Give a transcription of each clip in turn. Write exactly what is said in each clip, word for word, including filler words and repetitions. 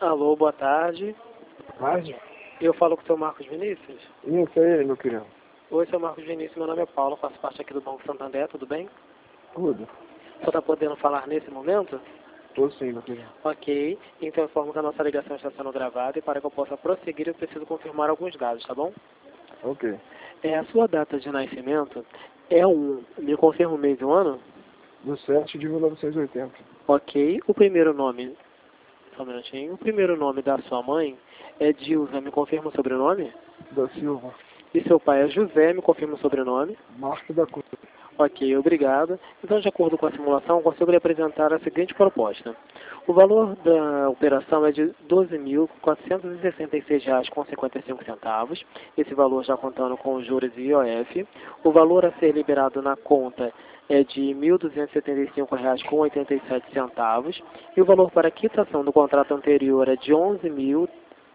Alô, boa tarde. Tarde? Eu falo com o seu Marcos Vinícius. Isso aí, meu querido. Oi, seu Marcos Vinícius, meu nome é Paulo, faço parte aqui do Banco Santander, tudo bem? Tudo. Você está podendo falar nesse momento? Tô sim, meu querido. Ok, então informo que a nossa ligação está sendo gravada e para que eu possa prosseguir eu preciso confirmar alguns dados, tá bom? Ok. É, a sua data de nascimento é um, me confirma o mês e o ano? Do sete de mil novecentos e oitenta. Ok, o primeiro nome, só um minutinho, o primeiro nome da sua mãe é Dilza, me confirma o sobrenome? Da Silva. E seu pai é José, me confirma o sobrenome? Marco da Cruz. Ok, obrigado. Então, de acordo com a simulação, consigo lhe apresentar a seguinte proposta. O valor da operação é de doze mil quatrocentos e sessenta e seis reais com cinquenta e cinco centavos. Esse valor já contando com os juros e I O F. O valor a ser liberado na conta é de mil duzentos e setenta e cinco reais com oitenta e sete centavos. E o valor para quitação do contrato anterior é de onze mil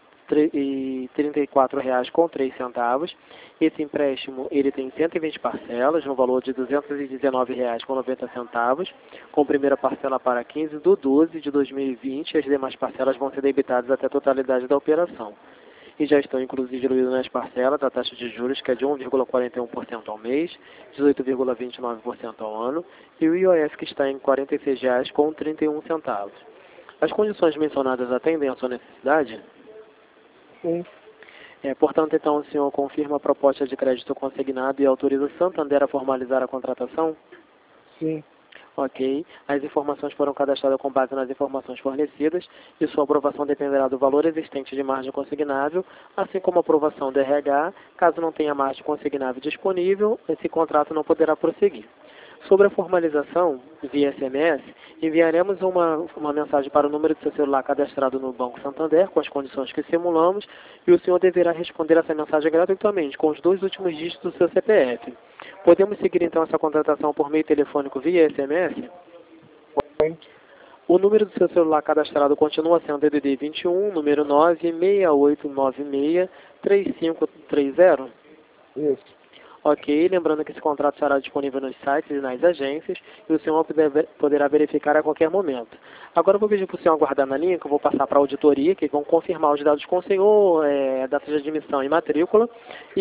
e trinta e quatro reais com três centavos. Esse empréstimo ele tem cento e vinte parcelas no valor de duzentos e dezenove reais com noventa centavos, com primeira parcela para quinze do doze de dois mil e vinte, e as demais parcelas vão ser debitadas até a totalidade da operação. E já estão inclusive diluídas nas parcelas a taxa de juros, que é de um vírgula quarenta e um por cento ao mês, dezoito vírgula vinte e nove por cento ao ano, e o I O F que está em quarenta e seis reais com trinta e um centavos. As condições mencionadas atendem à sua necessidade? Sim. É, portanto, então, o senhor confirma a proposta de crédito consignado e autoriza o Santander a formalizar a contratação? Sim. Ok. As informações foram cadastradas com base nas informações fornecidas e sua aprovação dependerá do valor existente de margem consignável, assim como a aprovação do R H. Caso não tenha margem consignável disponível, esse contrato não poderá prosseguir. Sobre a formalização, via S M S, enviaremos uma, uma mensagem para o número de seu celular cadastrado no Banco Santander, com as condições que simulamos, e o senhor deverá responder essa mensagem gratuitamente, com os dois últimos dígitos do seu C P F. Podemos seguir então essa contratação por meio telefônico via S M S? Sim. O número do seu celular cadastrado continua sendo D D D vinte e um, número nove seis oito nove seis três cinco três zero? Isso. Ok, lembrando que esse contrato será disponível nos sites e nas agências e o senhor poderá verificar a qualquer momento. Agora eu vou pedir para o senhor aguardar na linha, que eu vou passar para a auditoria, que vão confirmar os dados com o senhor, é, data de admissão e matrícula,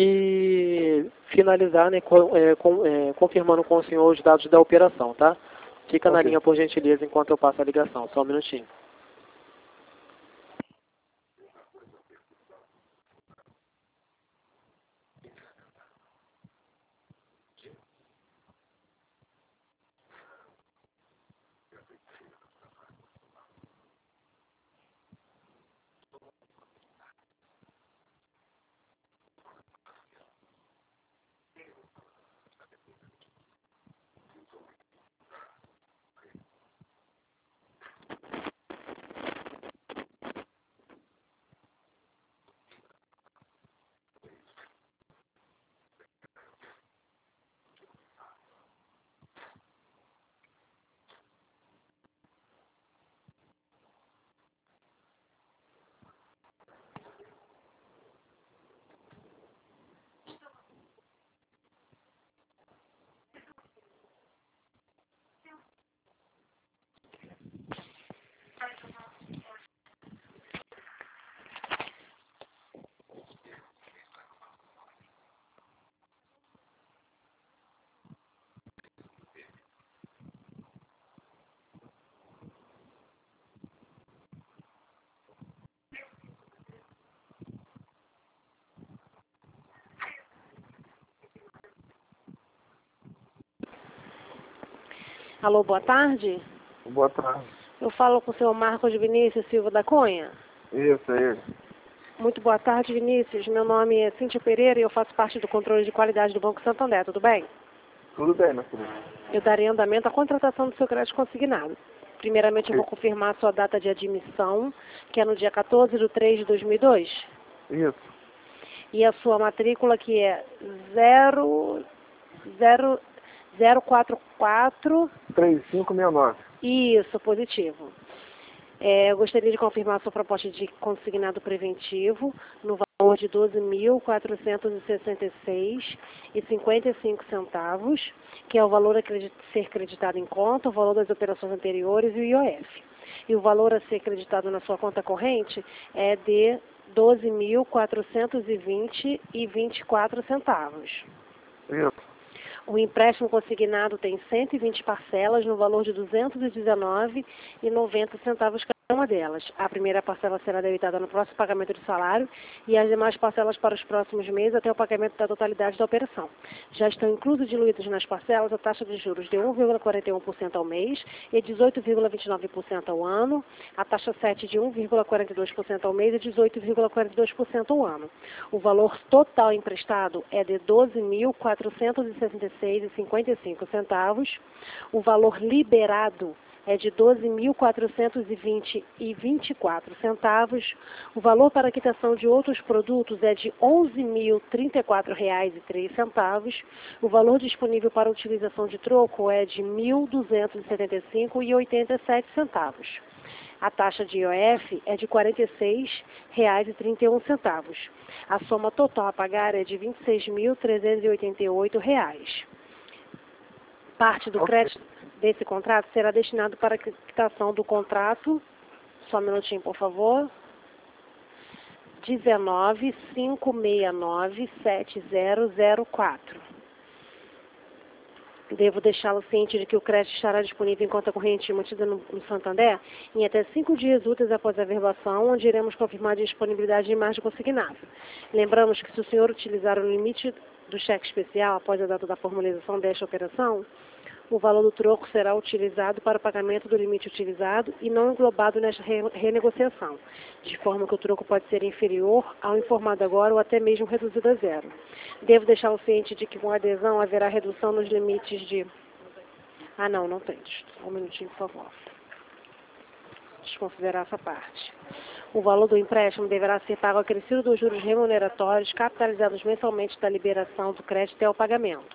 e finalizar, né, com, é, com, é, confirmando com o senhor os dados da operação, tá? Fica na Ok. linha, por gentileza, enquanto eu passo a ligação. Só um minutinho. Alô, boa tarde. Boa tarde. Eu falo com o senhor Marcos Vinícius Silva da Cunha. Isso aí. Muito boa tarde, Vinícius. Meu nome é Cíntia Pereira e eu faço parte do controle de qualidade do Banco Santander. Tudo bem? Tudo bem, meu querido. Eu darei andamento à contratação do seu crédito consignado. Primeiramente, eu vou Ok. confirmar a sua data de admissão, que é no dia quatorze de três de dois mil e dois. Isso. E a sua matrícula, que é zero zero zero quatro quatro. três cinco seis nove. Isso, positivo. É, eu gostaria de confirmar a sua proposta de consignado preventivo no valor de doze mil quatrocentos e sessenta e seis reais e cinquenta e cinco centavos, que é o valor a credi- ser creditado em conta, o valor das operações anteriores e o I O F. e o valor a ser creditado na sua conta corrente é de doze mil quatrocentos e vinte reais e vinte e quatro centavos. Isso. O empréstimo consignado tem cento e vinte parcelas no valor de duzentos e dezenove reais e noventa centavos cada uma delas. A primeira parcela será debitada no próximo pagamento de salário e as demais parcelas para os próximos meses até o pagamento da totalidade da operação. Já estão inclusos e diluídos nas parcelas a taxa de juros de um vírgula quarenta e um por cento ao mês e dezoito vírgula vinte e nove por cento ao ano, a taxa sete de um vírgula quarenta e dois por cento ao mês e dezoito vírgula quarenta e dois por cento ao ano. O valor total emprestado é de doze mil quatrocentos e sessenta e seis reais e cinquenta e cinco centavos. O valor liberado é de doze mil quatrocentos e vinte reais e vinte e quatro centavos. O valor para quitação de outros produtos é de onze mil trinta e quatro reais e três centavos. O valor disponível para utilização de troco é de mil duzentos e setenta e cinco reais e oitenta e sete centavos. A taxa de I O F é de quarenta e seis reais e trinta e um centavos. A soma total a pagar é de vinte e seis mil trezentos e oitenta e oito reais. Parte do Ok. crédito desse contrato será destinado para a quitação do contrato, só um minutinho, por favor, dezenove cinco seis nove sete zero zero quatro. Devo deixá-lo ciente de que o crédito estará disponível em conta corrente mantida no, no Santander em até cinco dias úteis após a averbação, onde iremos confirmar a disponibilidade de margem consignada. Lembramos que se o senhor utilizar o limite do cheque especial após a data da formalização desta operação, o valor do troco será utilizado para o pagamento do limite utilizado e não englobado nesta re renegociação, de forma que o troco pode ser inferior ao informado agora ou até mesmo reduzido a zero. Devo deixá-lo ciente de que com a adesão haverá redução nos limites de... Ah, não, não tem. Um minutinho, por favor. Desconsiderar essa parte. O valor do empréstimo deverá ser pago acrescido dos juros remuneratórios capitalizados mensalmente da liberação do crédito até o pagamento.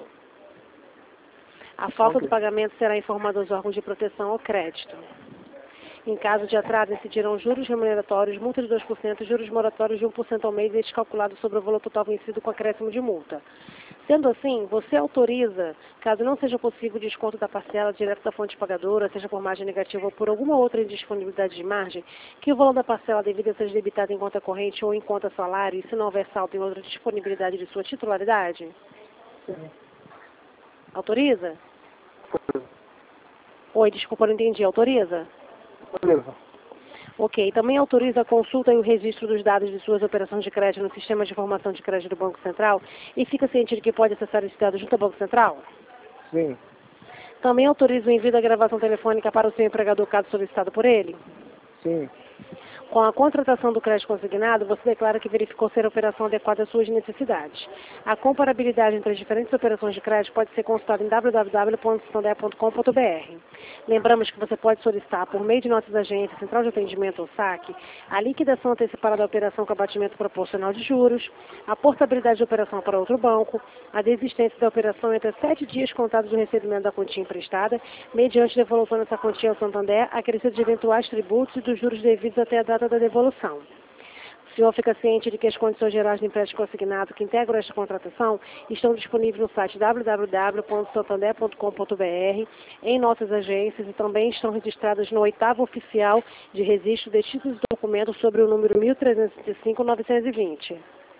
A falta Ok. do pagamento será informada aos órgãos de proteção ao crédito. Em caso de atraso, incidirão juros remuneratórios, multa de dois por cento, juros moratórios de um por cento ao mês e este calculado sobre o valor total vencido com acréscimo de multa. Sendo assim, você autoriza, caso não seja possível o desconto da parcela direto da fonte pagadora, seja por margem negativa ou por alguma outra indisponibilidade de margem, que o valor da parcela devida seja debitado em conta corrente ou em conta salário, e se não houver saldo em outra disponibilidade de sua titularidade? Sim. Autoriza? Oi, desculpa, não entendi. Autoriza? Beleza. Ok. Também autoriza a consulta e o registro dos dados de suas operações de crédito no sistema de informação de crédito do Banco Central e fica ciente de que pode acessar esse dado junto ao Banco Central? Sim. Também autoriza o envio da gravação telefônica para o seu empregador caso solicitado por ele? Sim. Com a contratação do crédito consignado, você declara que verificou ser a operação adequada às suas necessidades. A comparabilidade entre as diferentes operações de crédito pode ser consultada em w w w ponto santander ponto com ponto b r. Lembramos que você pode solicitar, por meio de nossas agências, Central de Atendimento ou S A C, a liquidação antecipada da operação com abatimento proporcional de juros, a portabilidade de operação para outro banco, a desistência da operação entre sete dias contados do recebimento da quantia emprestada, mediante devolução dessa quantia ao Santander, acrescido de eventuais tributos e dos juros devidos até a data da devolução. O senhor fica ciente de que as condições gerais de empréstimo consignado que integram esta contratação estão disponíveis no site w w w ponto santander ponto com ponto b r, em nossas agências e também estão registradas no oitavo oficial de registro de títulos e documentos sobre o número mil trezentos e cinco novecentos e vinte.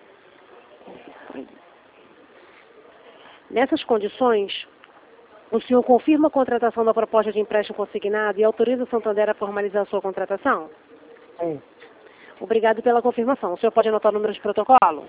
Nessas condições, o senhor confirma a contratação da proposta de empréstimo consignado e autoriza o Santander a formalizar a sua contratação? Sim. Obrigado pela confirmação. O senhor pode anotar o número de protocolo?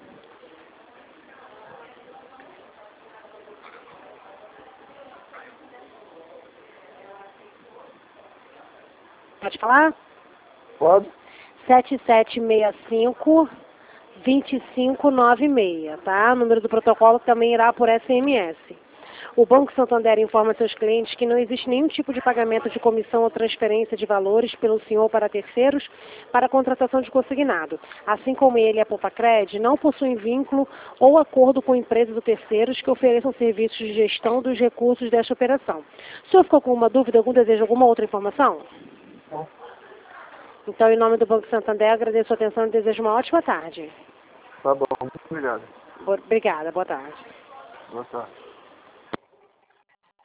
Pode falar? Pode? sete sete seis cinco, dois cinco nove seis, tá? O número do protocolo também irá por S M S. O Banco Santander informa seus clientes que não existe nenhum tipo de pagamento de comissão ou transferência de valores pelo senhor para terceiros para a contratação de consignado. Assim como ele e a Popacred não possuem vínculo ou acordo com empresas ou terceiros que ofereçam serviços de gestão dos recursos desta operação. O senhor ficou com alguma dúvida, algum desejo, alguma outra informação? Não. Então, em nome do Banco Santander, agradeço a atenção e desejo uma ótima tarde. Tá bom. Muito obrigado. Obrigada, boa tarde. Boa tarde.